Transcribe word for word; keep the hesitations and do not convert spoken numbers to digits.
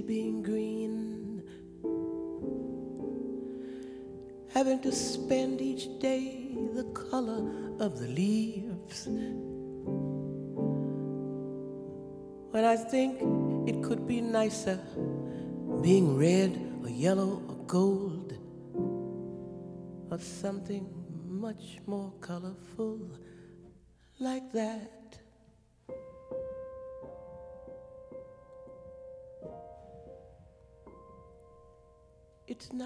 being green, having to spend each day the color of the leaves. When I think it could be nicer being red or yellow or gold, or something much more colorful like that. It's not